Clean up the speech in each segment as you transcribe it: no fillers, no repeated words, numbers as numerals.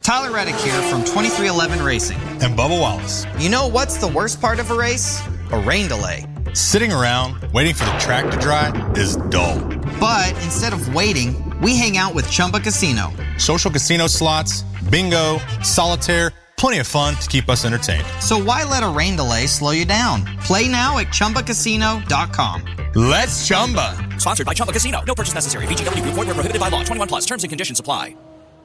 Tyler Reddick here from 2311 Racing. And Bubba Wallace. You know what's the worst part of a race? A rain delay. Sitting around waiting for the track to dry is dull. But instead of waiting, we hang out with Chumba Casino. Social casino slots, bingo, solitaire, plenty of fun to keep us entertained. So why let a rain delay slow you down? Play now at ChumbaCasino.com. Let's Chumba. Sponsored by Chumba Casino. No purchase necessary. VGW Group. Void where prohibited by law. 21 plus. Terms and conditions apply.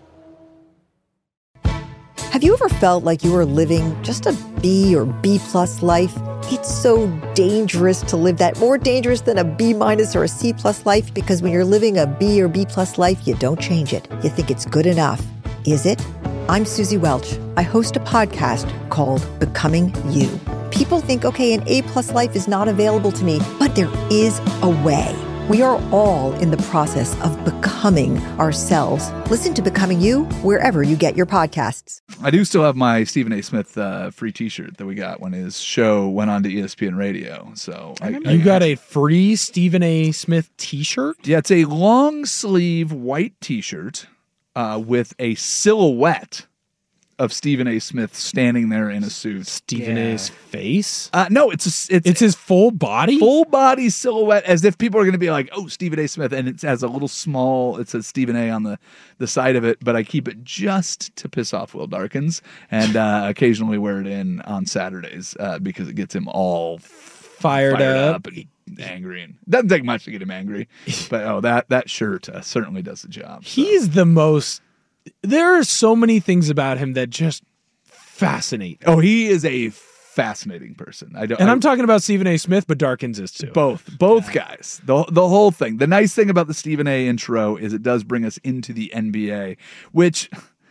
Have you ever felt like you were living just a B or B plus life? It's so dangerous to live that, more dangerous than a B minus or a C plus life, because when you're living a B or B plus life, you don't change it. You think it's good enough. Is it? I'm Susie Welch. I host a podcast called Becoming You. People think, okay, an A plus life is not available to me, but there is a way. We are all in the process of becoming ourselves. Listen to Becoming You wherever you get your podcasts. I do still have my Stephen A. Smith free T-shirt that we got when his show went on to ESPN Radio. So you got a free Stephen A. Smith T-shirt? Yeah, it's a long sleeve white T-shirt with a silhouette of Stephen A. Smith standing there in a suit. Stephen A.'s face? No, it's his full body? Full body silhouette, as if people are going to be like, oh, Stephen A. Smith. And it has a little small, it says Stephen A. on the side of it, but I keep it just to piss off Will Darkins and occasionally wear it in on Saturdays because it gets him all fired up and angry. And doesn't take much to get him angry. But that shirt certainly does the job. So. He's the most... There are so many things about him that just fascinate me. Oh, he is a fascinating person. I'm talking about Stephen A. Smith, but Darkins is too. Both guys. The whole thing. The nice thing about the Stephen A. intro is it does bring us into the NBA, which...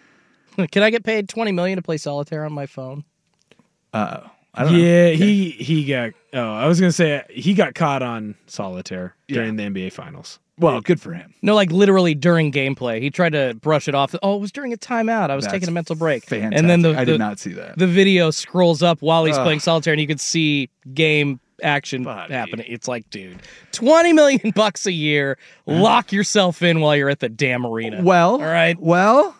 Can I get paid $20 million to play solitaire on my phone? I don't know. Yeah, he got... Oh, I was going to say he got caught on solitaire during the NBA Finals. Well, good for him. No, like literally during gameplay. He tried to brush it off. Oh, it was during a timeout. I was taking a mental break. Fantastic. And then I did not see that. The video scrolls up while he's playing solitaire, and you could see game action happening. It's like, dude, $20 million a year. Lock yourself in while you're at the damn arena. Well, all right. Well,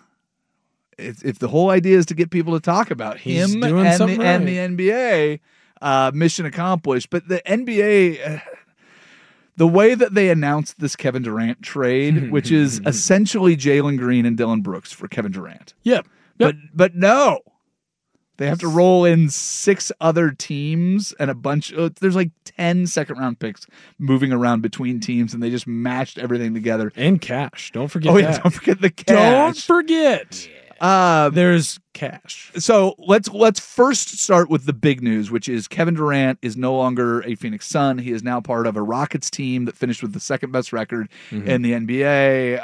if the whole idea is to get people to talk about him and the NBA, mission accomplished. But the NBA... the way that they announced this Kevin Durant trade, which is essentially Jalen Green and Dillon Brooks for Kevin Durant. Yep. But no. They have to roll in 6 other teams and a bunch. There's like 10 second-round picks moving around between teams, and they just mashed everything together. And cash. Don't forget that. Yeah, don't forget the cash. Don't forget. There's cash. So let's first start with the big news, which is Kevin Durant is no longer a Phoenix Sun. He is now part of a Rockets team that finished with the second best record in the NBA,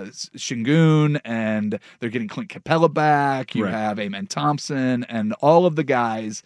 Şengün, and they're getting Clint Capella back. You have Amen Thompson and all of the guys,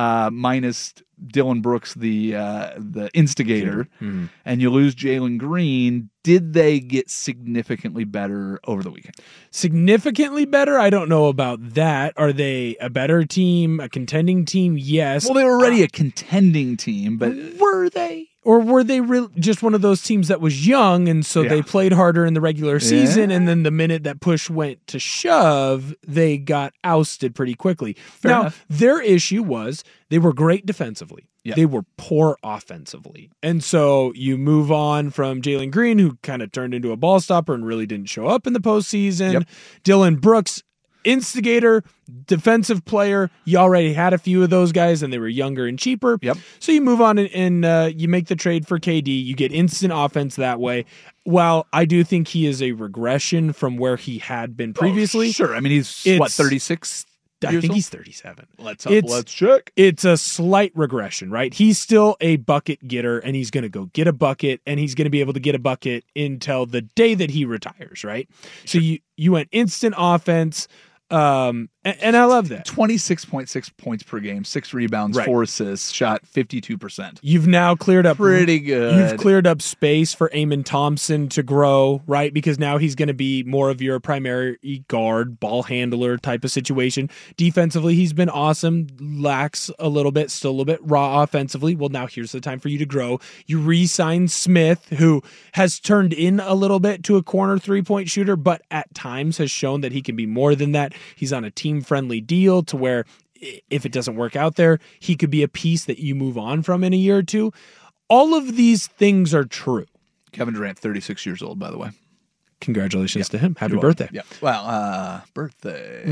minus Dillon Brooks, the instigator, and you lose Jalen Green. Did they get significantly better over the weekend? Significantly better? I don't know about that. Are they a better team, a contending team? Yes. Well, they were already a contending team, but were they? Or were they just one of those teams that was young, and so they played harder in the regular season, and then the minute that push went to shove, they got ousted pretty quickly. Fair enough. Their issue was they were great defensively. Yep. They were poor offensively. And so you move on from Jalen Green, who kind of turned into a ball stopper and really didn't show up in the postseason. Yep. Dillon Brooks, instigator, defensive player. You already had a few of those guys, and they were younger and cheaper. Yep. So you move on and you make the trade for KD. You get instant offense that way. While I do think he is a regression from where he had been previously. Oh, sure. I mean, he's 36? I think he's 37. Let's check. It's a slight regression, right? He's still a bucket getter, and he's going to go get a bucket, and he's going to be able to get a bucket until the day that he retires, right? Sure. So you went instant offense, And I love that. 26.6 points per game, 6 rebounds, 4 assists, shot 52%. You've now cleared up pretty good. You've cleared up space for Amon Thompson to grow, right? Because now he's going to be more of your primary guard, ball handler type of situation. Defensively, he's been awesome. Lacks a little bit, still a little bit raw offensively. Well, now here's the time for you to grow. You re-signed Smith, who has turned in a little bit to a corner 3-point shooter, but at times has shown that he can be more than that. He's on a team-friendly deal to where if it doesn't work out there, he could be a piece that you move on from in a year or two. All of these things are true. Kevin Durant, 36 years old, by the way. Congratulations to him. Happy birthday. Yeah. Well, birthday.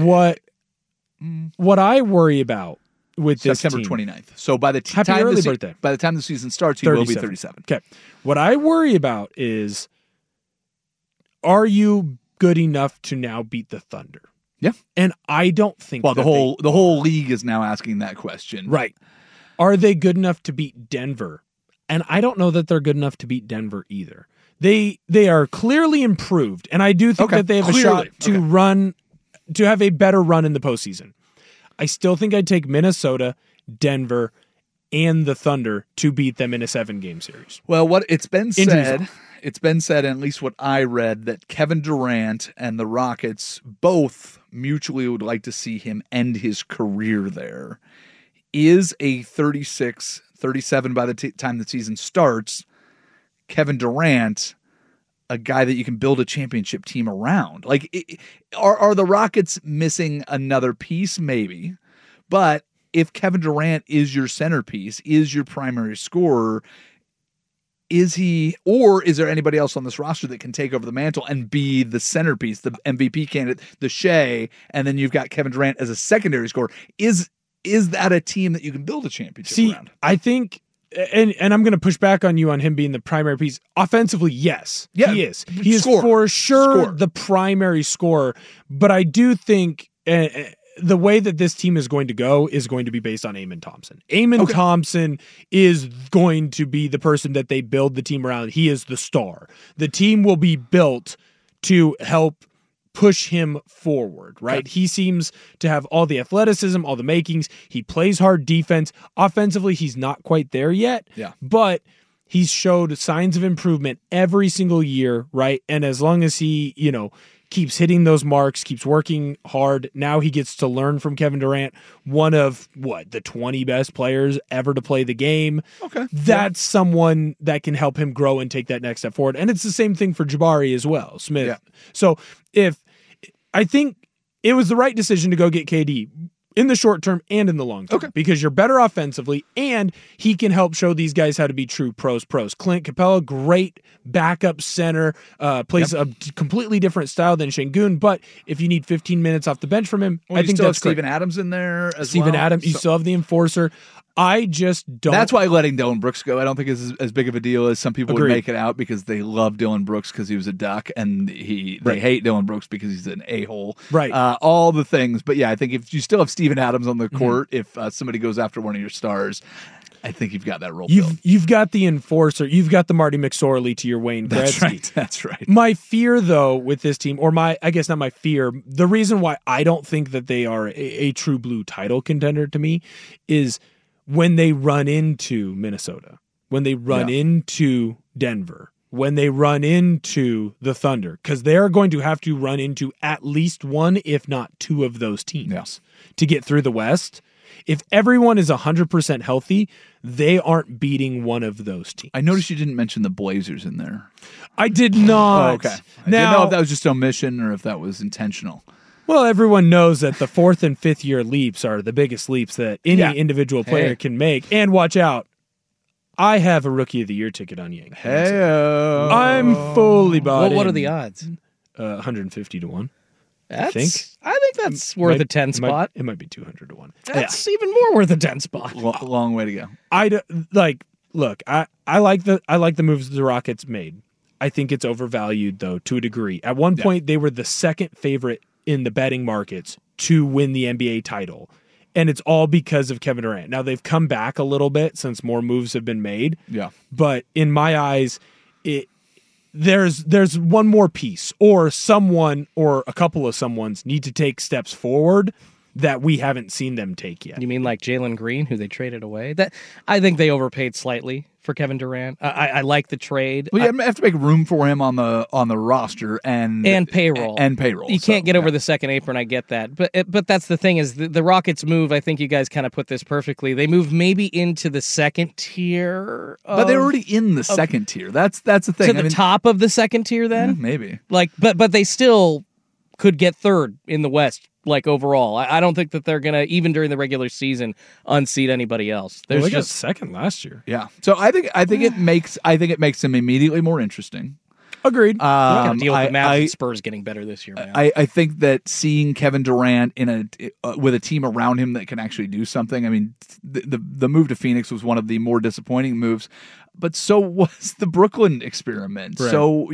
What I worry about with this September team, 29th. So by the time birthday. By the time the season starts, he will be 37. Okay. What I worry about is, are you good enough to now beat the Thunder? Yeah. And I don't think the whole league is now asking that question. Right. Are they good enough to beat Denver? And I don't know that they're good enough to beat Denver either. They are clearly improved, and I do think that they have a shot to have a better run in the postseason. I still think I'd take Minnesota, Denver, and the Thunder to beat them in a 7-game series. Well, it's been said, and at least what I read, that Kevin Durant and the Rockets both mutually would like to see him end his career there. Is a 36, 37 by the time the season starts, Kevin Durant a guy that you can build a championship team around? Like, are the Rockets missing another piece? Maybe. But if Kevin Durant is your centerpiece, is your primary scorer, is he, or is there anybody else on this roster that can take over the mantle and be the centerpiece, the MVP candidate, the Shea, and then you've got Kevin Durant as a secondary scorer? Is that a team that you can build a championship around? I think, and I'm going to push back on you on him being the primary piece. Offensively, yes, yeah, he is. He is for sure the primary scorer, but I do think the way that this team is going to go is going to be based on Amon Thompson. Amon Thompson is going to be the person that they build the team around. He is the star. The team will be built to help push him forward, right? He seems to have all the athleticism, all the makings. He plays hard defense. Offensively, he's not quite there yet, but he's showed signs of improvement every single year, right? And as long as he, keeps hitting those marks, keeps working hard. Now he gets to learn from Kevin Durant, one of the 20 best players ever to play the game. That's someone that can help him grow and take that next step forward. And it's the same thing for Jabari as well, Smith. Yeah. So I think it was the right decision to go get KD in the short term and in the long term, because you're better offensively and he can help show these guys how to be true pros. Clint Capella, great backup center, plays a completely different style than Şengün, but if you need 15 minutes off the bench from him, I think that's Steven Adams in there as Steven Adams, you still have the enforcer. I just don't. That's why letting Dillon Brooks go, I don't think is as big of a deal as some people would make it out, because they love Dillon Brooks because he was a Duck, and they hate Dillon Brooks because he's an a-hole. Right. All the things. But yeah, I think if you still have Steven Adams on the court, if somebody goes after one of your stars, I think you've got that role. You've got the enforcer. You've got the Marty McSorley to your Wayne Gretzky. That's right. My fear, though, with this team, or I guess not my fear, the reason why I don't think that they are a true blue title contender to me is when they run into Minnesota, when they run into Denver, when they run into the Thunder, because they're going to have to run into at least one, if not two of those teams to get through the West. If everyone is 100% healthy, they aren't beating one of those teams. I noticed you didn't mention the Blazers in there. I did not. Oh, okay. I didn't know if that was just omission or if that was intentional. Well, everyone knows that the 4th and 5th year leaps are the biggest leaps that any individual player can make. And watch out, I have a Rookie of the Year ticket on Yankees. I'm fully bought in. What are the odds? 150 to 1. I think that's worth a 10 spot. It might be 200 to 1. That's even more worth a 10 spot. Long way to go. I like the moves the Rockets made. I think it's overvalued, though, to a degree. At one point, they were the second favorite in the betting markets to win the NBA title. And it's all because of Kevin Durant. Now, they've come back a little bit since more moves have been made. Yeah. But in my eyes, there's one more piece, or someone or a couple of someones need to take steps forward that we haven't seen them take yet. You mean like Jalen Green, who they traded away? That I think they overpaid slightly for Kevin Durant. I like the trade. Well, you have to make room for him on the roster and payroll. And payroll. You can't get over the second apron. I get that, but that's the thing is the Rockets move. I think you guys kind of put this perfectly. They move maybe into the second tier, but they're already in the second tier. That's the thing. To the top of the second tier, then maybe. Like, but they still could get third in the West. Like overall, I don't think that they're gonna even during the regular season unseat anybody else. They got second last year. Yeah, so I think it makes them immediately more interesting. Agreed. Deal with the Mavs and Spurs getting better this year, man. I think that seeing Kevin Durant with a team around him that can actually do something. I mean, the move to Phoenix was one of the more disappointing moves, but so was the Brooklyn experiment. Right. So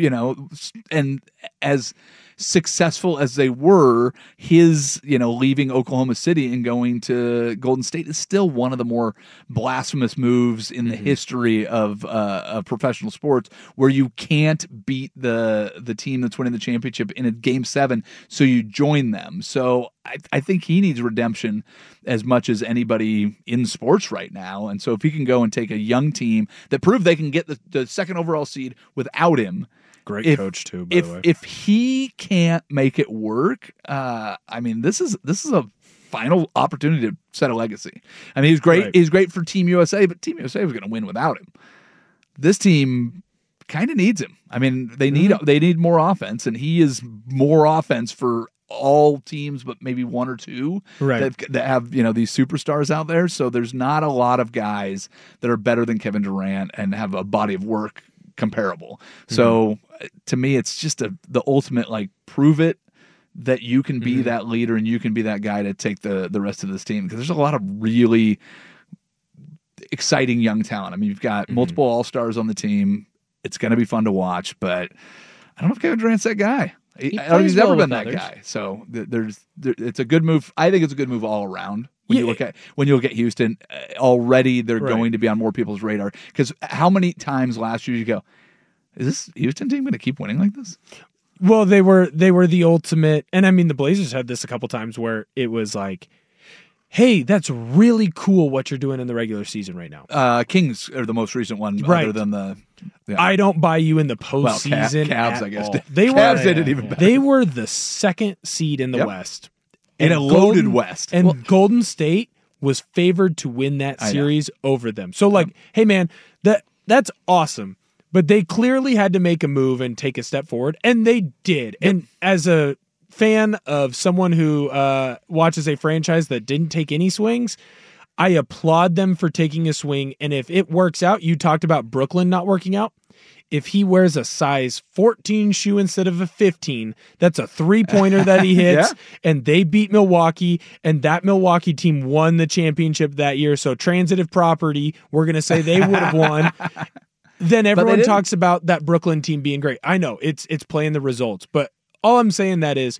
and as successful as they were, his leaving Oklahoma City and going to Golden State is still one of the more blasphemous moves in the history of professional sports, where you can't beat the team that's winning the championship in a game 7, so you join them. So I think he needs redemption as much as anybody in sports right now. And so if he can go and take a young team that proved they can get the second overall seed without him. Great coach too, by the way. If he can't make it work, I mean, this is a final opportunity to set a legacy. I mean, he's great. Right. He's great for Team USA, but Team USA was going to win without him. This team kind of needs him. I mean, they need more offense, and he is more offense for all teams, but maybe one or two that have these superstars out there. So there's not a lot of guys that are better than Kevin Durant and have a body of work comparable. So to me, it's just the ultimate, like, prove it that you can be that leader and you can be that guy to take the rest of this team, because there's a lot of really exciting young talent. I mean, you've got multiple all-stars on the team. It's going to be fun to watch, but I don't know if Kevin Durant's that guy. I don't think he's ever been that guy. So it's a good move. I think it's a good move all around. When you look at Houston, already they're going to be on more people's radar. Because how many times last year you go, is this Houston team going to keep winning like this? Well, they were the ultimate, and I mean the Blazers had this a couple times where it was like, hey, that's really cool what you're doing in the regular season right now. Kings are the most recent one, other than the. Yeah. I don't buy you in the postseason. Cavs, I guess. They did even better. They were the second seed in the West. In a loaded West. And Golden State was favored to win that series over them. So, hey, man, that's awesome. But they clearly had to make a move and take a step forward, and they did. Yep. And as a fan of someone who watches a franchise that didn't take any swings, I applaud them for taking a swing. And if it works out, you talked about Brooklyn not working out. If he wears a size 14 shoe instead of a 15, that's a 3-pointer that he hits, and they beat Milwaukee, and that Milwaukee team won the championship that year. So transitive property, we're going to say they would have won. Then everyone talks about that Brooklyn team being great. I know it's playing the results, but all I'm saying that is,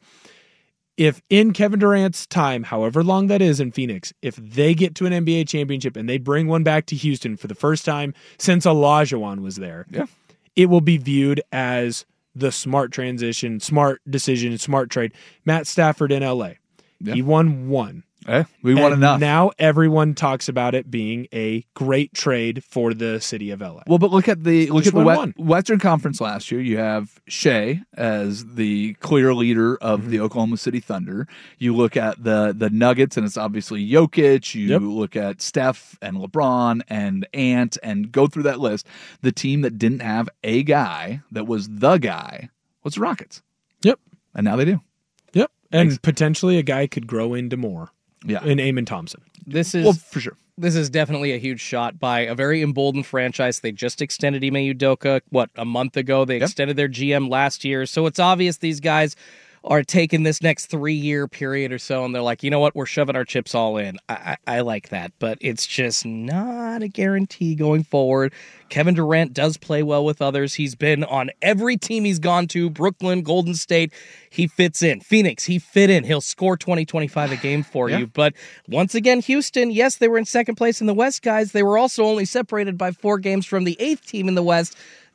if in Kevin Durant's time, however long that is in Phoenix, if they get to an NBA championship and they bring one back to Houston for the first time since Olajuwon was there, it will be viewed as the smart transition, smart decision, smart trade. Matt Stafford in LA. He won one. We won enough. Now everyone talks about it being a great trade for the city of LA. Well, but look at the Western Conference last year. You have Shea as the clear leader of the Oklahoma City Thunder. You look at the Nuggets, and it's obviously Jokic. You look at Steph and LeBron and Ant, and go through that list. The team that didn't have a guy that was the guy was the Rockets. Yep. And now they do. Yep. And potentially a guy could grow into more. Yeah, in Amen Thompson. This is for sure. This is definitely a huge shot by a very emboldened franchise. They just extended Ime Udoka, a month ago. They extended their GM last year. So it's obvious these guys are taking this next 3-year period or so, and they're like, you know what, we're shoving our chips all in. I like that, but it's just not a guarantee going forward. Kevin Durant does play well with others. He's been on every team he's gone to, Brooklyn, Golden State. He fits in. Phoenix, he fit in. He'll score 20, 25 a game for you. But once again, Houston, yes, they were in second place in the West, guys. They were also only separated by 4 games from the 8th team in the West.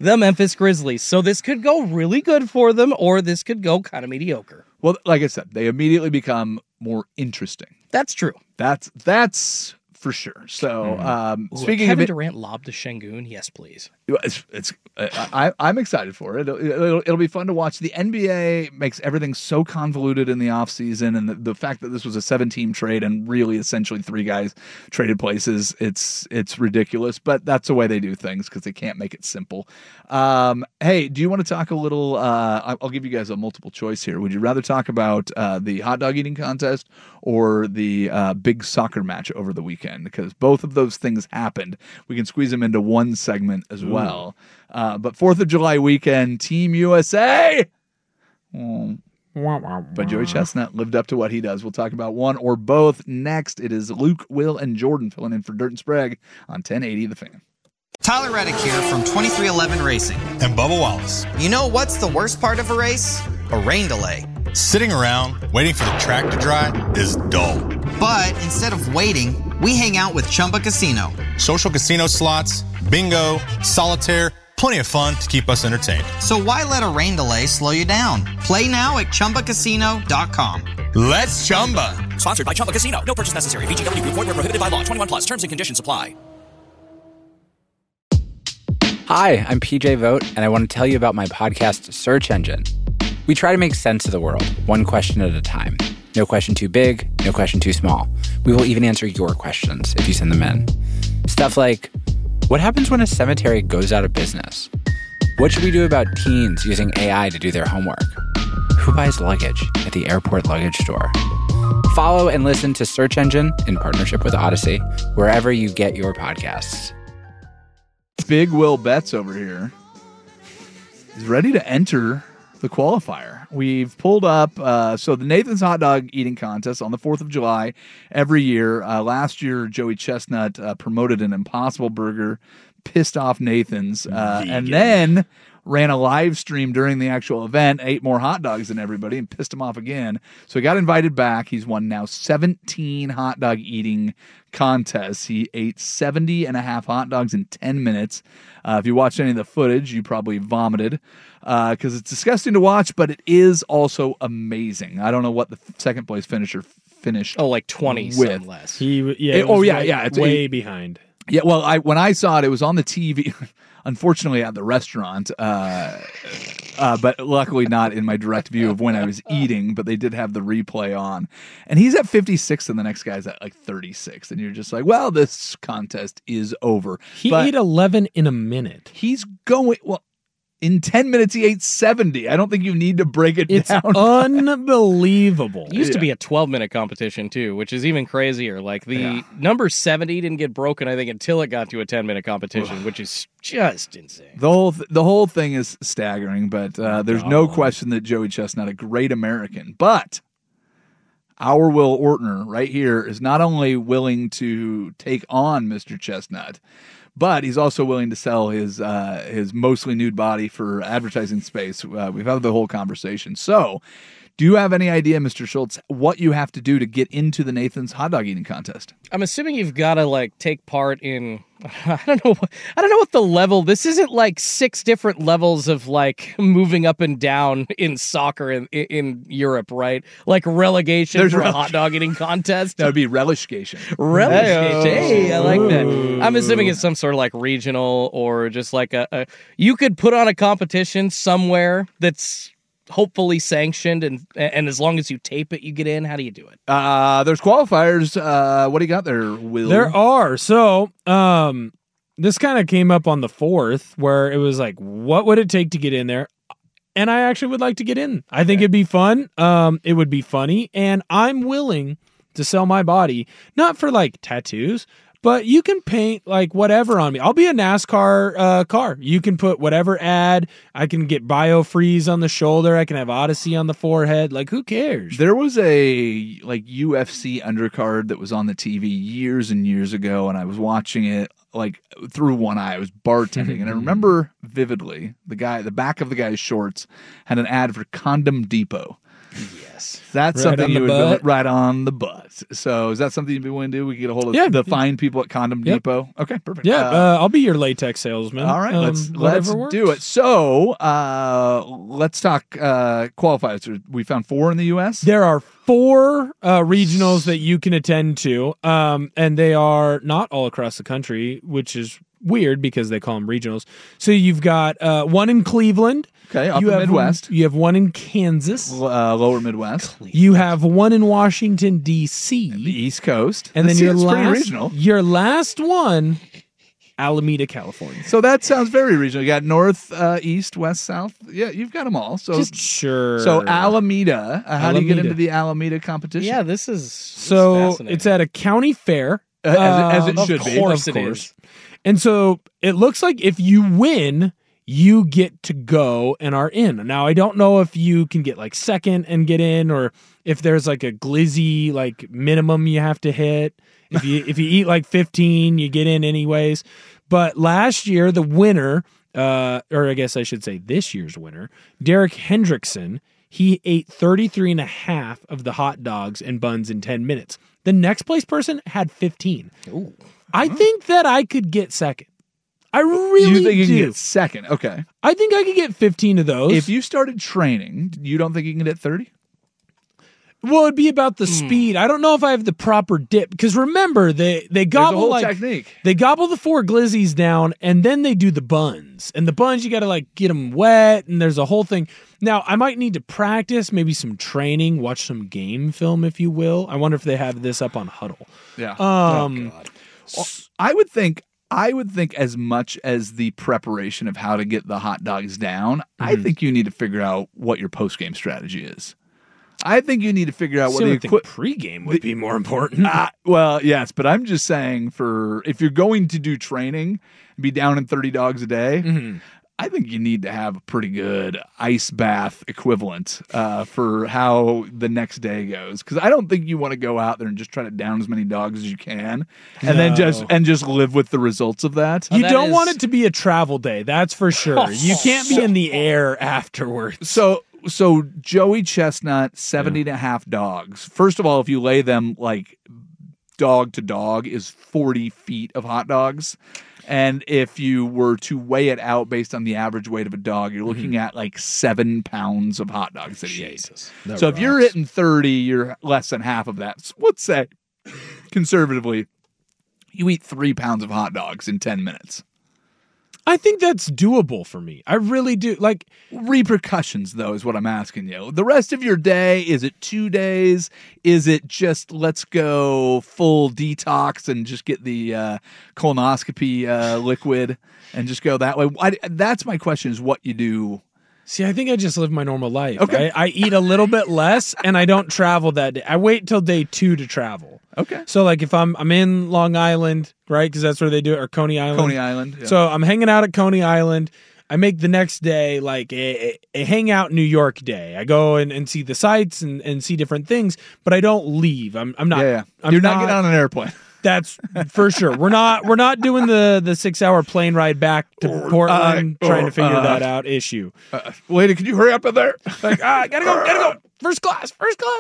the Memphis Grizzlies. So this could go really good for them, or this could go kind of mediocre. Well, like I said, they immediately become more interesting. That's true. That's for sure. So, speaking Kevin of it, Durant lobbed to Şengün. Yes, please. I'm excited for it. It'll be fun to watch. The NBA makes everything so convoluted in the offseason, and the fact that this was a 7-team trade and really essentially 3 guys traded places, it's ridiculous. But that's the way they do things because they can't make it simple. Hey, do you want to talk a little? I'll give you guys a multiple choice here. Would you rather talk about the hot dog eating contest or the big soccer match over the weekend? Because both of those things happened. We can squeeze them into one segment as well. But 4th of July weekend, Team USA. But Joey Chestnut lived up to what he does. We'll talk about one or both next. It is Luke, Will, and Jordan filling in for Dirt and Sprague on 1080 The Fan. Tyler Reddick here from 2311 Racing. And Bubba Wallace. You know what's the worst part of a race? A rain delay. Sitting around waiting for the track to dry is dull. But instead of waiting, we hang out with Chumba Casino. Social casino slots, bingo, solitaire, plenty of fun to keep us entertained. So why let a rain delay slow you down? Play now at ChumbaCasino.com. Let's Chumba. Sponsored by Chumba Casino. No purchase necessary. VGW Group. Void where prohibited by law. 21 plus. Terms and conditions apply. Hi, I'm PJ Vogt, and I want to tell you about my podcast, Search Engine. We try to make sense of the world, one question at a time. No question too big, no question too small. We will even answer your questions if you send them in. Stuff like, what happens when a cemetery goes out of business? What should we do about teens using AI to do their homework? Who buys luggage at the airport luggage store? Follow and listen to Search Engine in partnership with Odyssey, wherever you get your podcasts. Big Will Betts over here is ready to enter the qualifier. We've pulled up, so the Nathan's Hot Dog Eating Contest on the 4th of July every year. Last year, Joey Chestnut promoted an Impossible Burger, pissed off Nathan's, and then ran a live stream during the actual event, ate more hot dogs than everybody, and pissed him off again. So he got invited back. He's won now 17 hot dog eating contests. He ate 70 and a half hot dogs in 10 minutes. If you watched any of the footage, you probably vomited because it's disgusting to watch, but it is also amazing. I don't know what the second place finisher finished. Oh, like 20 some less. It's way behind. Yeah, well, when I saw it, it was on the TV. Unfortunately, at the restaurant, but luckily not in my direct view of when I was eating, but they did have the replay on. And he's at 56 and the next guy's at like 36. And you're just like, well, this contest is over. He ate 11 in a minute. He's going, well, in 10 minutes, he ate 70. I don't think you need to break it It's down. unbelievable. It used to be a 12-minute competition, too, which is even crazier. Like, the number 70 didn't get broken, I think, until it got to a 10-minute competition, which is just insane. The whole thing is staggering, but there's no question that Joey Chestnut, a great American, but our Will Ortner right here is not only willing to take on Mr. Chestnut, but he's also willing to sell his mostly nude body for advertising space. We've had the whole conversation. So, do you have any idea, Mr. Schultz, what you have to do to get into the Nathan's Hot Dog Eating Contest? I'm assuming you've got to like take part in. I don't know what the level. This isn't like 6 different levels of like moving up and down in soccer in Europe, right? Like relegation for a hot dog eating contest. That would be relegation. Relegation. Hey, I like that. I'm assuming it's some sort of like regional or just like a you could put on a competition somewhere that's hopefully sanctioned, and as long as you tape it, you get in. How do you do it? There's qualifiers. What do you got there, Will? There are. So, this kind of came up on the 4th, where it was like, what would it take to get in there? And I actually would like to get in. I think it'd be fun. It would be funny, and I'm willing to sell my body, not for like tattoos, but you can paint like whatever on me. I'll be a NASCAR car. You can put whatever ad. I can get BioFreeze on the shoulder. I can have Odyssey on the forehead. Like, who cares? There was a like UFC undercard that was on the TV years and years ago, and I was watching it like through one eye. I was bartending, and I remember vividly the back of the guy's shorts had an ad for Condom Depot. Yes. Yes. That's Right something on you the would butt. right on the butt. So is that something you'd be willing to do? We can get a hold of Yeah. the fine people at Condom Yep. Depot. Okay, perfect. Yeah, I'll be your latex salesman. All right, let's whatever works. do it. So let's talk qualifiers. We found 4 in the U.S. There are 4 regionals that you can attend to, and they are not all across the country, which is weird because they call them regionals. So you've got one in Cleveland. Okay, up you in have Midwest. You have one in Kansas. Lower Midwest. You have one in Washington, D.C. The East Coast. And then This your seems pretty last, regional. your last one, Alameda, California. So that sounds very regional. You got north, east, west, south. Yeah, you've got them all. So Sure. So Alameda. How do you get Alameda. into the Alameda competition? Yeah, this is So fascinating. it's at a county fair. As it Of should be. course Of it course. is. And so it looks like if you win, you get to go and are in. Now, I don't know if you can get like second and get in, or if there's like a glizzy like minimum you have to hit. If you eat like 15, you get in anyways. But last year, the winner, or I guess I should say this year's winner, Derek Hendrickson, he ate 33 and a half of the hot dogs and buns in 10 minutes. The next place person had 15. Ooh. I think that I could get second. I really You think you do. can get second? Okay. I think I could get 15 of those. If you started training, you don't think you can get 30? Well, it'd be about the speed. I don't know if I have the proper dip, because remember they There's a gobble whole like technique. they gobble the 4 glizzies down, and then they do the buns. And the buns, you got to like get them wet, and there's a whole thing. Now, I might need to practice, maybe some training, watch some game film, if you will. I wonder if they have this up on Huddle. Yeah. I would think as much as the preparation of how to get the hot dogs down, I think you need to figure out what your post game strategy is. I think you need to figure out what the pregame would be more important. well, yes, but I'm just saying for if you're going to do training, be down in 30 dogs a day. I think you need to have a pretty good ice bath equivalent for how the next day goes, because I don't think you want to go out there and just try to down as many dogs as you can, and then just live with the results of that. You don't want it to be a travel day, that's for sure. You can't be in the air afterwards. So Joey Chestnut, 70 and a half dogs. First of all, if you lay them like dog to dog, is 40 feet of hot dogs. And if you were to weigh it out based on the average weight of a dog, you're looking at like 7 pounds of hot dogs that he ate. So if you're hitting 30, you're less than half of that. So let's say, conservatively, you eat 3 pounds of hot dogs in 10 minutes. I think that's doable for me. I really do. Like, repercussions, though, is what I'm asking you. The rest of your day, is it 2 days? Is it just let's go full detox and just get the colonoscopy liquid and just go that way? That's my question, is what you do. See, I think I just live my normal life. Okay. I eat a little bit less, and I don't travel that day. I wait till day 2 to travel. Okay. So, like, if I'm in Long Island, right, because that's where they do it, or Coney Island. Coney Island. Yeah. So I'm hanging out at Coney Island. I make the next day like a hangout New York day. I go and see the sights and see different things, but I don't leave. I'm not. Yeah. I'm You're not getting on an airplane. That's for sure. We're not doing the 6-hour plane ride back to Portland trying to figure that out issue. Lady, can you hurry up in there? Like, gotta go. First class.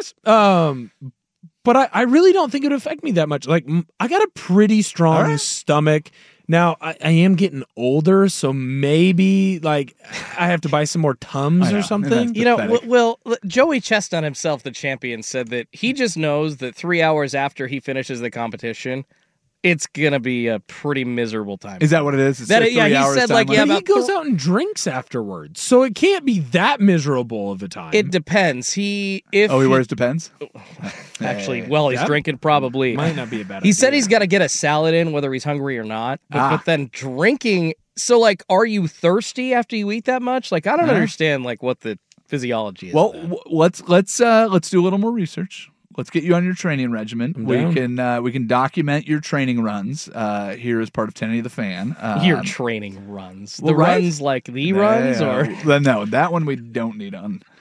But I really don't think it would affect me that much. Like, I got a pretty strong stomach. Now, I am getting older, so maybe, like, I have to buy some more Tums or something. You know, well, Joey Chestnut himself, the champion, said that he just knows that 3 hours after he finishes the competition, it's going to be a pretty miserable time. Is that what it is? It's that, like 3 he hours said, time like, limit? But he goes out and drinks afterwards, so it can't be that miserable of a time. It depends. He wears Depends? Actually, well, he's drinking probably. Might not be a bad idea. He said he's got to get a salad in whether he's hungry or not. But then drinking. So, like, are you thirsty after you eat that much? Like, I don't understand, like, what the physiology is. Well, let's do a little more research. Let's get you on your training regimen. We can document your training runs here as part of Tennessee the Fan. Your training runs. Well, runs like the runs, or no, that one we don't need on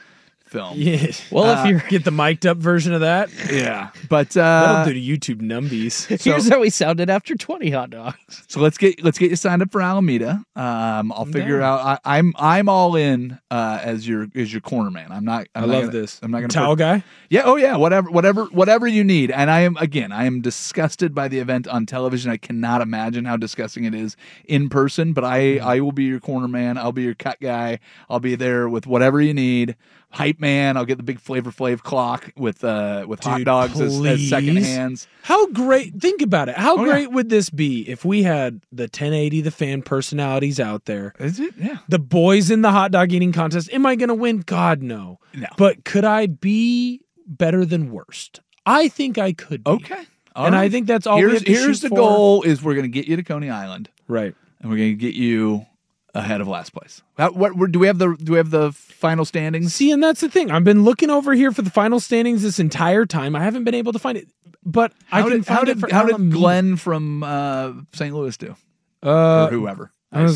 film. Yeah. Well, if you get the mic'd up version of that, Yeah, but that'll do to YouTube numbies. here's how we sounded after 20 hot dogs. so let's get you signed up for Alameda. I'll figure out. I'm all in as your corner man. I love this. I'm not gonna towel guy. Yeah. Oh yeah. Whatever you need. And I am disgusted by the event on television. I cannot imagine how disgusting it is in person. But I will be your corner man. I'll be your cut guy. I'll be there with whatever you need. Hype man. I'll get the big Flavor Flav clock with hot dogs as second hands. How great! Think about it. How great would this be if we had the 1080 The Fan personalities out there? Is it? Yeah. The boys in the hot dog eating contest. Am I going to win? God, no. No. But could I be better than worst? I think I could be. Okay. All and right. I think that's all we have to Here's shoot the for. goal: is we're going to get you to Coney Island, Right. and we're going to get you ahead of last place. Do we have the final standings? See, and that's the thing. I've been looking over here for the final standings this entire time. I haven't been able to find it, but I can find it for how did Alameda. Glenn from St. Louis do? Or whoever.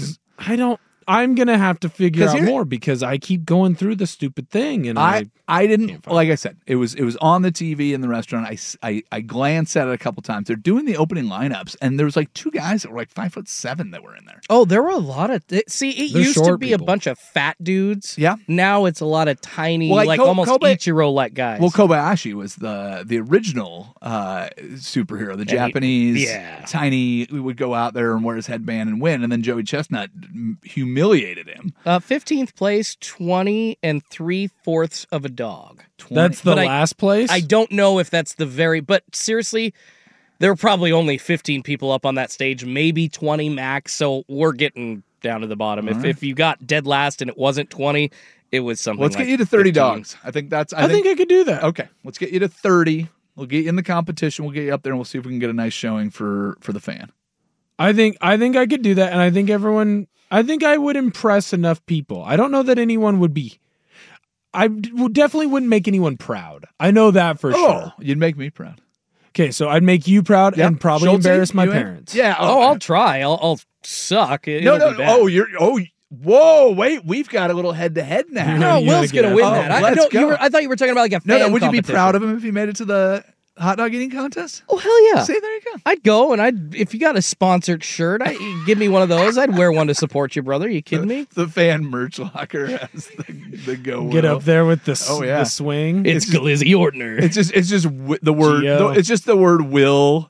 I'm gonna have to figure 'Cause out here- more because I keep going through the stupid thing, and I didn't, can't find like I said, it was on the TV in the restaurant. I glanced at it a couple times. They're doing the opening lineups, and there was like two guys that were like 5'7" that were in there. Oh, there were a lot of. See, it They're used to short be people. a bunch of fat dudes. Yeah. Now it's a lot of tiny, Well, like almost Kobe- Ichiro-like guys. Well, Kobayashi was the original superhero, the Japanese tiny. We would go out there and wear his headband and win, and then Joey Chestnut humiliated him. 15th place, 20 3/4 of a dog. that's the But last place. I don't know if that's the very, but seriously, there were probably only 15 people up on that stage, maybe 20 max. So we're getting down to the bottom. If you got dead last and it wasn't 20, it was something. Let's like get you to 30 15. dogs. I think I could do that. Okay, let's get you to 30. We'll get you in the competition. We'll get you up there, and we'll see if we can get a nice showing for the fan. I think I could do that, and I think I would impress enough people. I don't know that anyone would be. Definitely wouldn't make anyone proud. I know that for sure. You'd make me proud. Okay, so I'd make you proud Yep. and probably Schulte, embarrass my you in? parents. Yeah. Oh, I'll try. I'll suck. No. It'll be bad. Whoa, wait. We've got a little head-to-head now. No, You Will's gotta get gonna win out. that. Oh, I let's go. thought you were talking about like a fan No, would you be competition. proud of him if he made it to the hot dog eating contest? Oh, hell yeah. See, there you go. I'd go and if you got a sponsored shirt, give me one of those. I'd wear one to support you, brother. You kidding me? The fan merch locker has the go. Get Will. up there with the yeah. swing. It's Glizzy Ordner. It's just the word. Geo. It's just the word "will"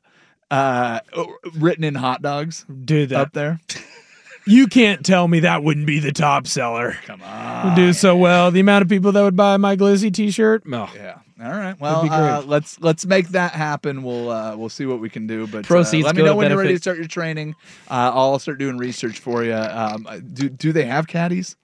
written in hot dogs Dude, up there. you can't tell me that wouldn't be the top seller. Come on. Do so well. The amount of people that would buy my Glizzy t-shirt. Oh. Yeah. All right. Well, be great. let's make that happen. We'll see what we can do. But Proceeds let me go know to when you're ready to benefit- start your training. I'll start doing research for you. Do they have caddies?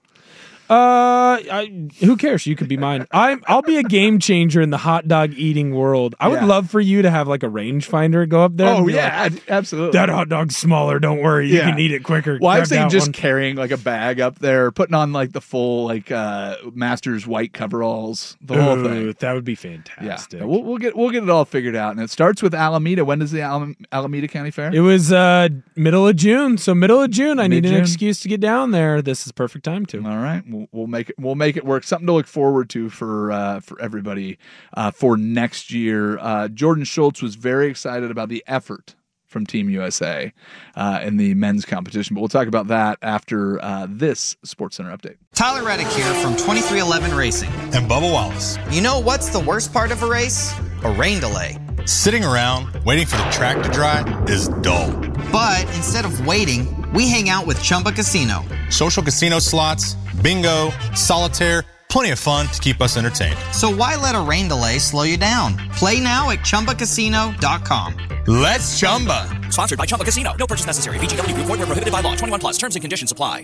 Who cares? You could be mine. I'll be a game changer in the hot dog eating world. I would Yeah. love for you to have like a rangefinder go up there. and be like, absolutely. that hot dog's smaller. Don't worry, you Yeah. can eat it quicker. Well, I'm Grab saying that just one. carrying like a bag up there, putting on like the full Masters white coveralls, the whole Ooh, thing. that would be Yeah, fantastic. we'll get it all figured out, and it starts with Alameda. When does the Alameda County Fair? It was middle of June, so middle of June. I need an Mid-June. excuse to get down there. This is perfect time to. All right, we'll make it work. Something to look forward to for everybody for next year. Jordan Schultz was very excited about the effort from Team USA in the men's competition, but we'll talk about that after this SportsCenter update. Tyler Reddick here from 2311 Racing. And Bubba Wallace. You know what's the worst part of a race? A rain delay. Sitting around waiting for the track to dry is dull. But instead of waiting, we hang out with Chumba Casino. Social casino slots, bingo, solitaire, plenty of fun to keep us entertained. So why let a rain delay slow you down? Play now at ChumbaCasino.com. Let's Chumba. Sponsored by Chumba Casino. No purchase necessary. VGW Group. Void where prohibited by law. 21 plus. Terms and conditions apply.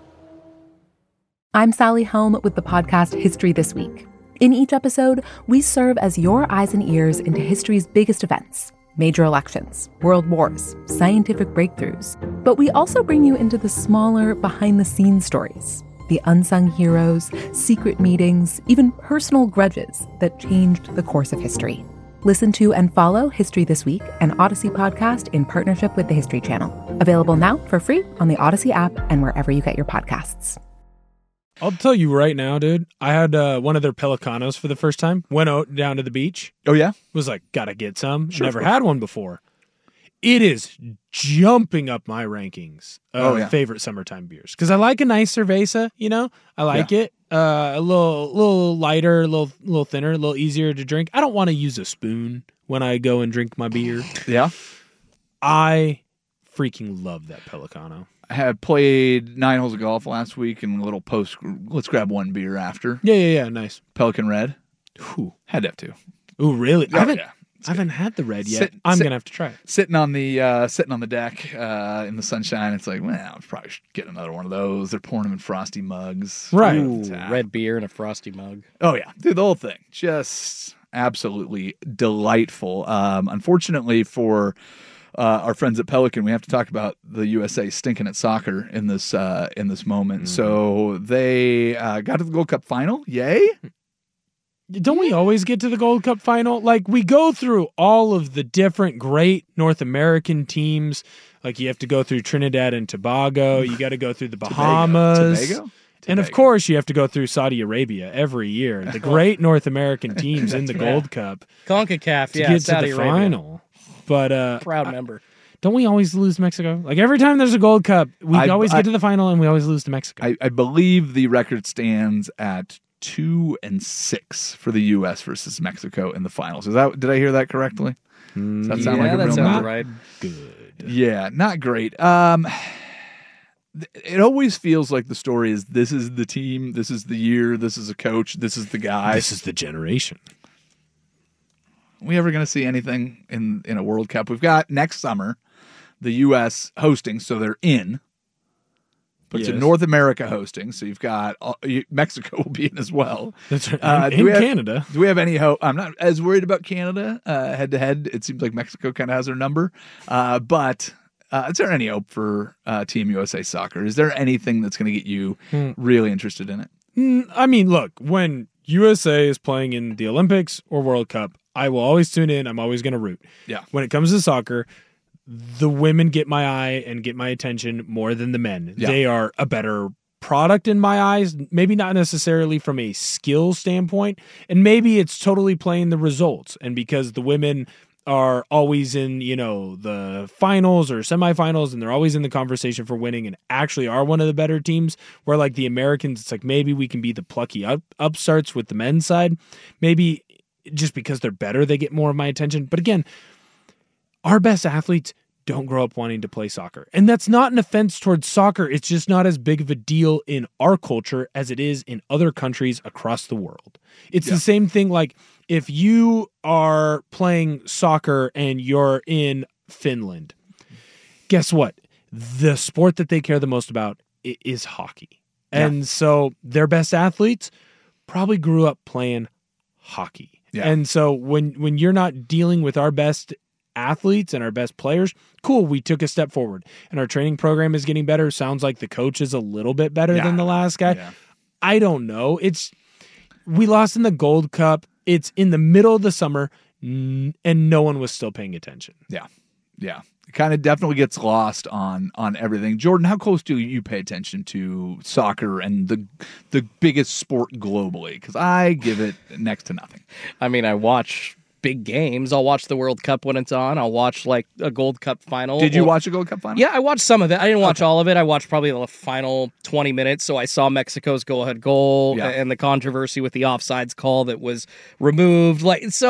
I'm Sally Helm with the podcast History This Week. In each episode, we serve as your eyes and ears into history's biggest events, major elections, world wars, scientific breakthroughs. But we also bring you into the smaller, behind-the-scenes stories, the unsung heroes, secret meetings, even personal grudges that changed the course of history. Listen to and follow History This Week, an Odyssey podcast in partnership with the History Channel. Available now for free on the Odyssey app and wherever you get your podcasts. I'll tell you right now, dude. I had one of their Pelicanos for the first time. Went out down to the beach. Oh, yeah? Was like, gotta get some. Sure, Never had one before. It is jumping up my rankings of favorite summertime beers. Because I like a nice cerveza, you know? I like it. A little lighter, a little thinner, a little easier to drink. I don't want to use a spoon when I go and drink my beer. Yeah. I freaking love that Pelicano. I had played 9 holes of golf last week and a little post. Let's grab one beer after. Yeah. Nice. Pelican Red. Ooh. Had to have two. Ooh, really? Oh, I haven't had the red yet. I'm gonna have to try it. Sitting on the deck in the sunshine. It's like, well, I probably should get another one of those. They're pouring them in frosty mugs. Right. Ooh, red beer in a frosty mug. Oh yeah, dude, the whole thing just absolutely delightful. Unfortunately for our friends at Pelican, we have to talk about the USA stinking at soccer in this moment. So they got to the Gold Cup final. Yay! Don't we always get to the Gold Cup final? Like, we go through all of the different great North American teams. Like, you have to go through Trinidad and Tobago. You got to go through the Bahamas. Tobago? And, of course, you have to go through Saudi Arabia every year. The great North American teams in the Gold Cup. CONCACAF, to get Saudi to the Arabia. final. But proud member. Don't we always lose to Mexico? Like, every time there's a Gold Cup, we always get to the final and we always lose to Mexico. I believe the record stands at 2-6 for the U.S. versus Mexico in the finals. Did I hear that correctly? Does that sound like a that real sounds number? right. Good. Yeah, not great. It always feels like the story is this is the team, this is the year, this is a coach, this is the guy. This is the generation. Are we ever going to see anything in a World Cup? We've got next summer the U.S. hosting, so they're in. But it's in North America hosting, so you've got Mexico will be in as well. That's right. And Canada. Do we have any hope? I'm not as worried about Canada head to head. It seems like Mexico kind of has their number. But is there any hope for Team USA Soccer? Is there anything that's going to get you really interested in it? I mean, look, when USA is playing in the Olympics or World Cup, I will always tune in. I'm always going to root. Yeah. When it comes to soccer, the women get my eye and get my attention more than the men. Yeah. They are a better product in my eyes, maybe not necessarily from a skill standpoint, and maybe it's totally playing the results. And because the women are always in, the finals or semifinals, and they're always in the conversation for winning and actually are one of the better teams, where like the Americans, it's like maybe we can be the plucky upstarts with the men's side. Maybe just because they're better, they get more of my attention. But again, our best athletes don't grow up wanting to play soccer. And that's not an offense towards soccer. It's just not as big of a deal in our culture as it is in other countries across the world. It's the same thing like if you are playing soccer and you're in Finland, guess what? The sport that they care the most about is hockey. And so their best athletes probably grew up playing hockey. Yeah. And so when you're not dealing with our best athletes and our best players, cool, we took a step forward. And our training program is getting better. Sounds like the coach is a little bit better than the last guy. Yeah. I don't know. We lost in the Gold Cup. It's in the middle of the summer, and no one was still paying attention. Yeah. Yeah. It kind of definitely gets lost on everything. Jordan, how close do you pay attention to soccer and the biggest sport globally? Because I give it next to nothing. I mean, I watch big games. I'll watch the World Cup when it's on. I'll watch like a Gold Cup final. Did you watch a Gold Cup final? Yeah, I watched some of it. I didn't watch all of it. I watched probably the final 20 minutes. So I saw Mexico's go-ahead goal and the controversy with the offsides call that was removed.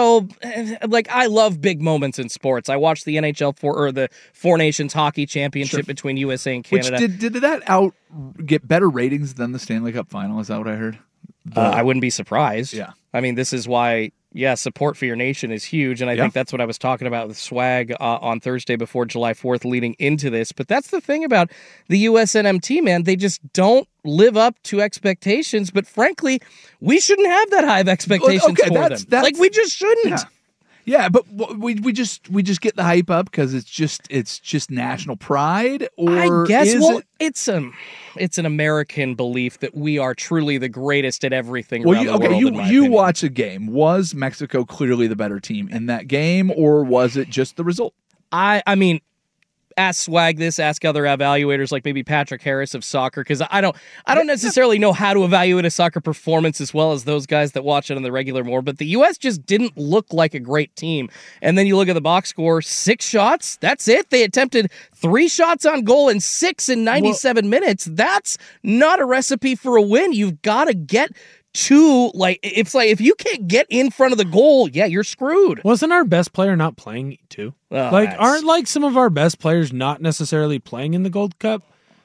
I love big moments in sports. I watched the NHL the Four Nations Hockey Championship between USA and Canada. Which did that get better ratings than the Stanley Cup final? Is that what I heard? I wouldn't be surprised. Yeah. I mean, this is why. Yeah, support for your nation is huge, and I think that's what I was talking about with Swag on Thursday before July 4th leading into this. But that's the thing about the USNMT, man. They just don't live up to expectations, but frankly, we shouldn't have that high of expectations for them. We just shouldn't. Yeah, but we just get the hype up because it's just national pride, or I guess it's an American belief that we are truly the greatest at everything. Around the world, you watch a game. Was Mexico clearly the better team in that game, or was it just the result? I mean, ask Swag this, ask other evaluators like maybe Patrick Harris of soccer, because I don't necessarily know how to evaluate a soccer performance as well as those guys that watch it on the regular more, but the U.S. just didn't look like a great team. And then you look at the box score, 6 shots, that's it. They attempted 3 shots on goal and 6 in 97 minutes. That's not a recipe for a win. You've got to get to, it's like if you can't get in front of the goal, yeah, you're screwed. Wasn't our best player not playing too? Aren't some of our best players not necessarily playing in the Gold Cup?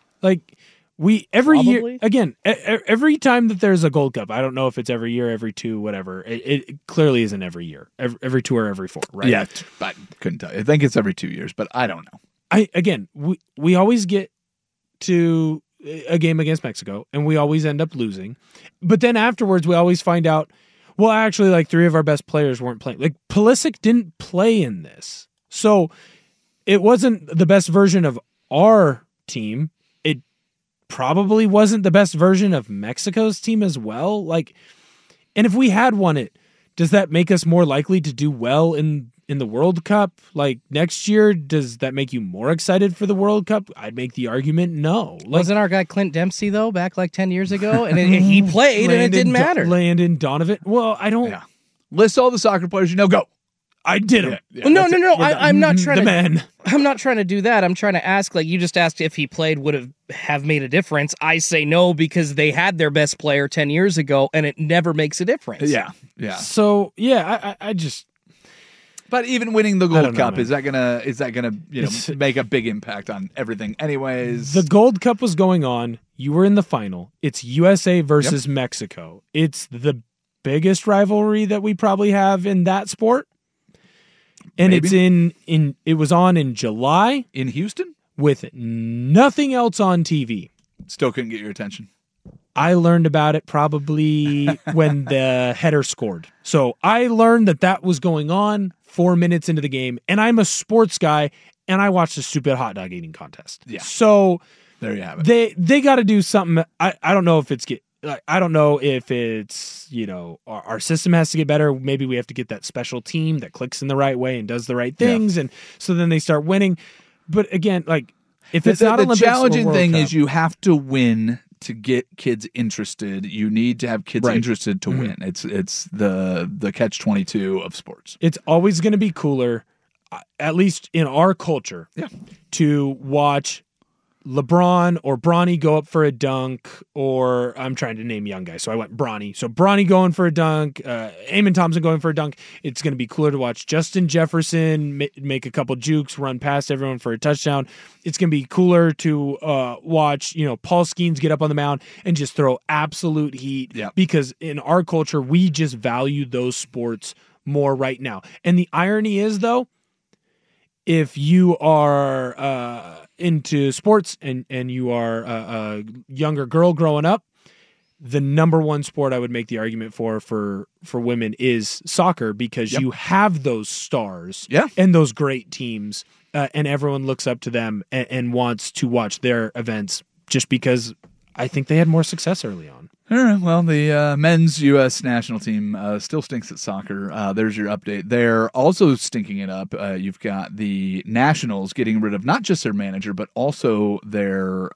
Every year, again, every time that there's a Gold Cup, I don't know if it's every year, every 2, whatever. It clearly isn't every year, every 2 or every 4, right? Yeah, I couldn't tell you. I think it's every 2 years, but I don't know. We always get to a game against Mexico, and we always end up losing. But then afterwards, we always find out, well, actually, 3 of our best players weren't playing. Pulisic didn't play in this. So it wasn't the best version of our team. It probably wasn't the best version of Mexico's team as well. And if we had won it, does that make us more likely to do well in the World Cup next year? Does that make you more excited for the World Cup? I'd make the argument no. Wasn't our guy Clint Dempsey though back 10 years ago, and he played and it didn't matter. Landon Donovan. Well, I don't list all the soccer players you know. Go. I did them. Yeah, no. I'm not trying the man. I'm not trying to do that. I'm trying to ask, you just asked if he played would have made a difference. I say no because they had their best player 10 years ago, and it never makes a difference. Yeah. So I just. But even winning the Gold Cup, is that gonna make a big impact on everything? Anyways, the Gold Cup was going on. You were in the final. It's USA versus Mexico. It's the biggest rivalry that we probably have in that sport. And Maybe. It's it was on in July in Houston with nothing else on TV. Still couldn't get your attention. I learned about it probably when the header scored. So I learned that was going on 4 minutes into the game, and I'm a sports guy, and I watched a stupid hot dog eating contest. Yeah. So there you have it. They got to do something. I don't know if it's I don't know if it's, our system has to get better. Maybe we have to get that special team that clicks in the right way and does the right things, and so then they start winning. But again, if it's not Olympics, the challenging thing Cup, is you have to win to get kids interested. You need to have kids interested to win. It's the catch-22 of sports. It's always going to be cooler, at least in our culture, to watch LeBron or Bronny go up for a dunk, or I'm trying to name young guys, so I went Bronny. So Bronny going for a dunk, Eamon Thompson going for a dunk. It's going to be cooler to watch Justin Jefferson make a couple jukes, run past everyone for a touchdown. It's going to be cooler to watch, Paul Skeens get up on the mound and just throw absolute heat, because in our culture, we just value those sports more right now. And the irony is, though, if you are into sports and you are a younger girl growing up, the number one sport I would make the argument for women is soccer, because you have those stars and those great teams, and everyone looks up to them and wants to watch their events just because I think they had more success early on. All right, well, the men's U.S. national team still stinks at soccer. There's your update there. Also stinking it up, you've got the Nationals getting rid of not just their manager, but also their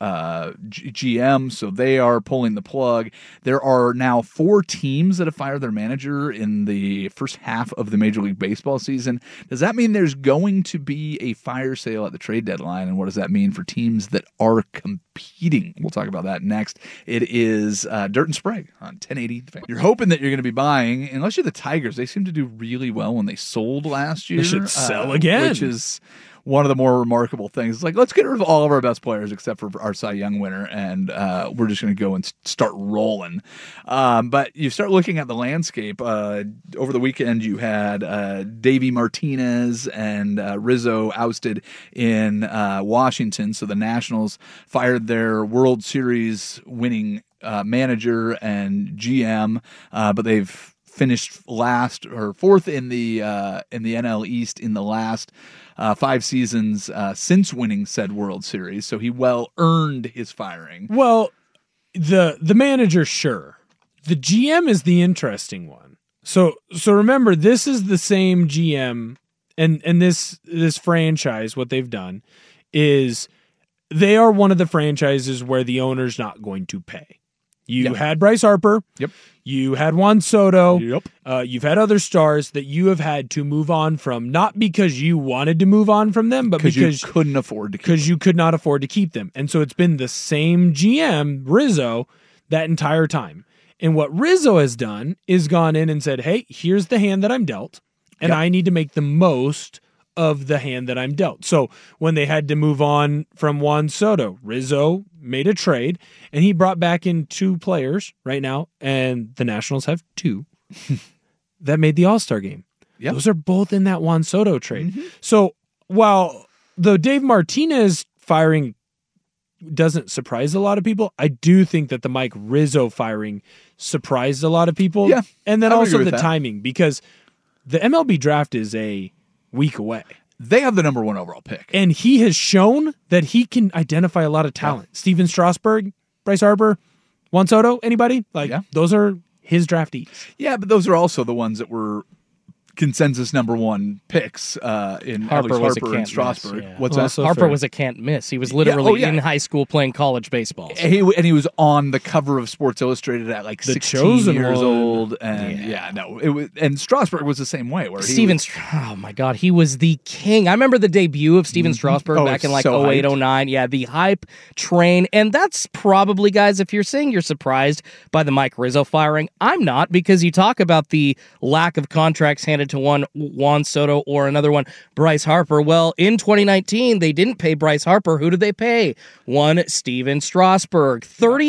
GM, so they are pulling the plug. There are now 4 teams that have fired their manager in the first half of the Major League Baseball season. Does that mean there's going to be a fire sale at the trade deadline, and what does that mean for teams that are competing? We'll talk about that next. It is Dirt and Sprague on 1080. You're hoping that you're going to be buying, unless you're the Tigers. They seem to do really well when they sold last year. They should sell again. Which is one of the more remarkable things. It's let's get rid of all of our best players except for our Cy Young winner, and we're just going to go and start rolling. But you start looking at the landscape. Over the weekend, you had Davey Martinez and Rizzo ousted in Washington, so the Nationals fired their World Series winning manager and GM, but they've finished last or fourth in the NL East in the last 5 seasons since winning said World Series. So he well earned his firing. Well, the manager, sure. The GM is the interesting one. So remember, this is the same GM and this franchise. What they've done is they are one of the franchises where the owner's not going to pay. You had Bryce Harper. Yep. You had Juan Soto. Yep. You've had other stars that you have had to move on from, not because you wanted to move on from them, but because you couldn't afford to keep them. Because you could not afford to keep them. And so it's been the same GM, Rizzo, that entire time. And what Rizzo has done is gone in and said, hey, here's the hand that I'm dealt, and I need to make the most of the hand that I'm dealt. So when they had to move on from Juan Soto, Rizzo made a trade, and he brought back in 2 players right now, and the Nationals have 2 that made the All-Star game. Yep. Those are both in that Juan Soto trade. So while the Dave Martinez firing doesn't surprise a lot of people, I do think that the Mike Rizzo firing surprised a lot of people. Yeah, and then I would also agree the with that. timing, because the MLB draft is a week away. They have the number 1 overall pick. And he has shown that he can identify a lot of talent. Steven Strasburg, Bryce Harper, Juan Soto, anybody? Those are his draftees. Yeah, but those are also the ones that were consensus number 1 picks in Harper was a and can't Strasburg. miss, yeah. What's Well, that? so Harper fair. was a can't miss. He was literally in high school playing college baseball. And he was on the cover of Sports Illustrated at like The 16 chosen years one. old, and it was. And Strasburg was the same way. Where Oh my God, he was the king. I remember the debut of Steven Strasburg back in like so 08, hyped. 09. Yeah, the hype train. And that's probably, guys, if you're saying you're surprised by the Mike Rizzo firing, I'm not, because you talk about the lack of contracts handed to one Juan Soto or another one, Bryce Harper. Well, in 2019, they didn't pay Bryce Harper. Who did they pay? One Steven Strasburg.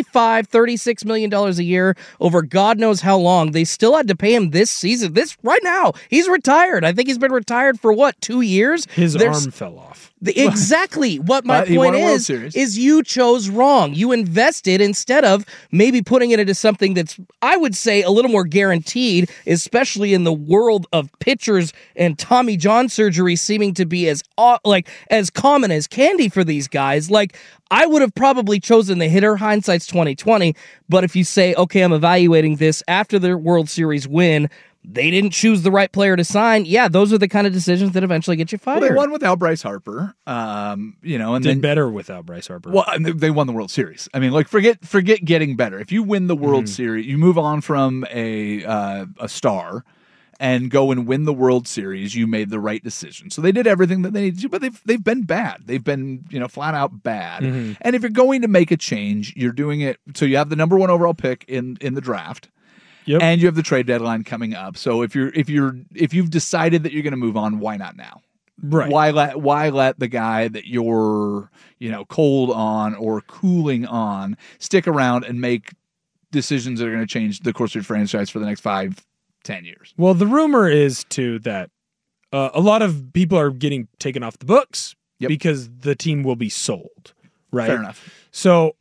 $36 million a year over God knows how long. They still had to pay him this season. Right now, he's retired. I think he's been retired for 2 years? His arm fell off. Exactly. What my He won point a World is Series. you chose wrong. You invested instead of maybe putting it into something that's, I would say, a little more guaranteed, especially in the world of pitchers and Tommy John surgery seeming to be as common as candy for these guys. Like, I would have probably chosen the hitter. Hindsight's 2020. But if you say, okay, I'm evaluating this after the World Series win, they didn't choose the right player to sign. Yeah, those are the kind of decisions that eventually get you fired. Well, they won without Bryce Harper, and Did then better without Bryce Harper. Well, and they won the World Series. I mean, like forget getting better. If you win the World Series, you move on from a star and go and win the World Series. You made the right decision. So they did everything that they needed to, but they've been bad. They've been flat out bad. And if you're going to make a change, you're doing it. So you have the number 1 overall pick in the draft. Yep. And you have the trade deadline coming up. So if you've decided that you're going to move on, why not now? Right. Why let the guy that you're cold on or cooling on stick around and make decisions that are going to change the course of your franchise for the next 5-10 years? Well, the rumor is too that a lot of people are getting taken off the books because the team will be sold. Right. Fair enough. So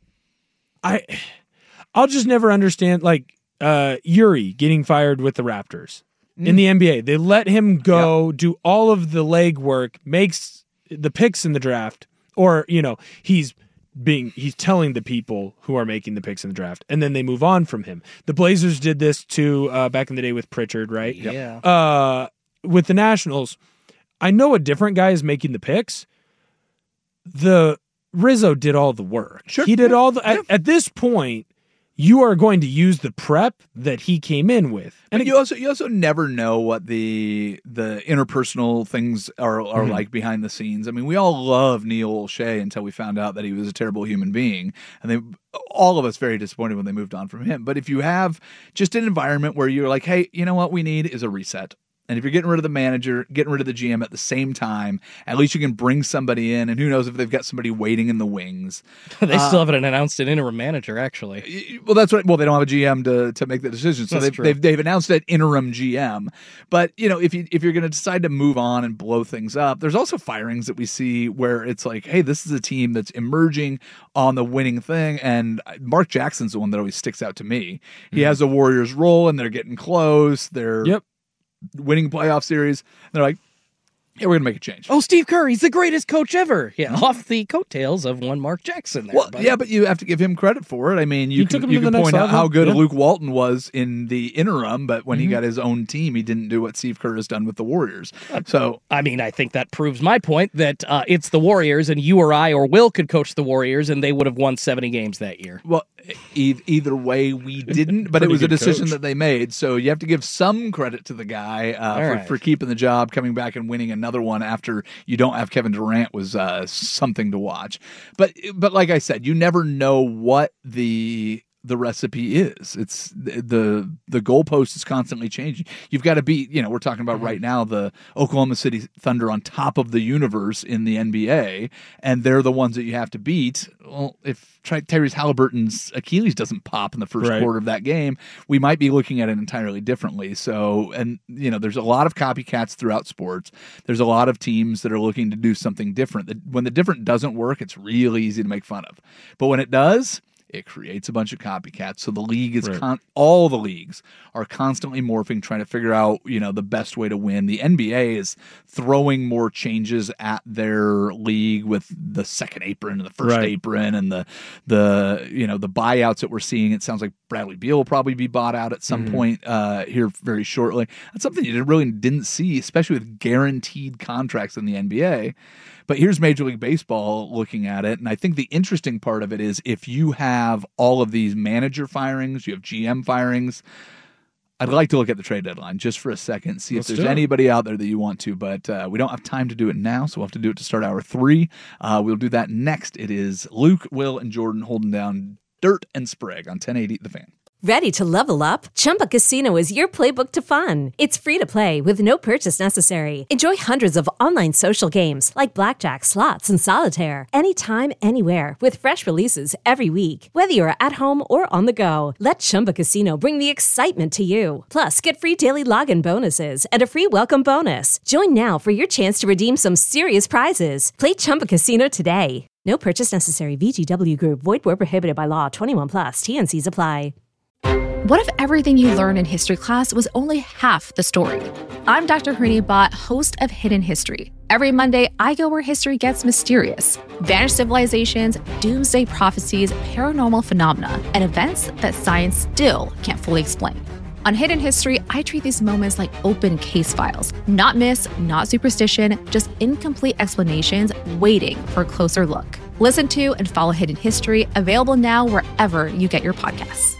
I'll just never understand, like, Yuri getting fired with the Raptors in the NBA. They let him go, do all of the legwork, makes the picks in the draft, or he's telling the people who are making the picks in the draft, and then they move on from him. The Blazers did this too back in the day with Pritchard, right? Yeah. With the Nationals, I know a different guy is making the picks. The Rizzo did all the work. Sure. He did all the at this point. You are going to use the prep that he came in with, And you also never know what the interpersonal things are like behind the scenes. I mean, we all love Neil O'Shea until we found out that he was a terrible human being, and all of us very disappointed when they moved on from him. But if you have just an environment where you're like, hey, you know what we need is a reset. And if you're getting rid of the manager, getting rid of the GM at the same time, at least you can bring somebody in. And who knows if they've got somebody waiting in the wings. They still haven't announced an interim manager, actually. Well, that's right. Well, they don't have a GM to make the decision, so they've announced an interim GM. But if you're going to decide to move on and blow things up, there's also firings that we see where it's like, hey, this is a team that's emerging on the winning thing. And Mark Jackson's the one that always sticks out to me. He has a Warriors role, and they're getting close. They're winning playoff series. They're like, Yeah, we're going to make a change. Oh, Steve Kerr, he's the greatest coach ever. Yeah, off the coattails of one Mark Jackson there. Well, yeah, but you have to give him credit for it. I mean, you can point out how good Luke Walton was in the interim, but when he got his own team, he didn't do what Steve Kerr has done with the Warriors. So, I mean, I think that proves my point that it's the Warriors, and you or I or Will could coach the Warriors, and they would have won 70 games that year. Well, either way, we didn't, but it was a decision that they made. So you have to give some credit to the guy for keeping the job, coming back and winning another one after you don't have Kevin Durant was something to watch. But like I said, you never know what the recipe is. It's the goalpost is constantly changing. You've got to beat, we're talking about right now the Oklahoma City Thunder on top of the universe in the NBA, and they're the ones that you have to beat. Well, if Tyrese Halliburton's Achilles doesn't pop in the first quarter of that game, we might be looking at it entirely differently. So, and there's a lot of copycats throughout sports. There's a lot of teams that are looking to do something different. When the different doesn't work, it's really easy to make fun of. But when it does, it creates a bunch of copycats. So the league is all the leagues are constantly morphing, trying to figure out, the best way to win. The NBA is throwing more changes at their league with the second apron and the first apron and the buyouts that we're seeing. It sounds like Bradley Beal will probably be bought out at some point here very shortly. That's something you really didn't see, especially with guaranteed contracts in the NBA. But here's Major League Baseball looking at it, and I think the interesting part of it is if you have all of these manager firings, you have GM firings, I'd like to look at the trade deadline just for a second, see if there's anybody out there that you want to, but we don't have time to do it now, so we'll have to do it to start hour 3. We'll do that next. It is Luke, Will, and Jordan holding down Dirt and Sprague on 1080 The Fan. Ready to level up? Chumba Casino is your playbook to fun. It's free to play with no purchase necessary. Enjoy hundreds of online social games like blackjack, slots, and solitaire anytime, anywhere with fresh releases every week. Whether you're at home or on the go, let Chumba Casino bring the excitement to you. Plus, get free daily login bonuses and a free welcome bonus. Join now for your chance to redeem some serious prizes. Play Chumba Casino today. No purchase necessary. VGW Group. Void where prohibited by law. 21+. TNCs apply. What if everything you learned in history class was only half the story? I'm Dr. Harini Bhatt, host of Hidden History. Every Monday, I go where history gets mysterious. Vanished civilizations, doomsday prophecies, paranormal phenomena, and events that science still can't fully explain. On Hidden History, I treat these moments like open case files. Not myths, not superstition, just incomplete explanations waiting for a closer look. Listen to and follow Hidden History, available now wherever you get your podcasts.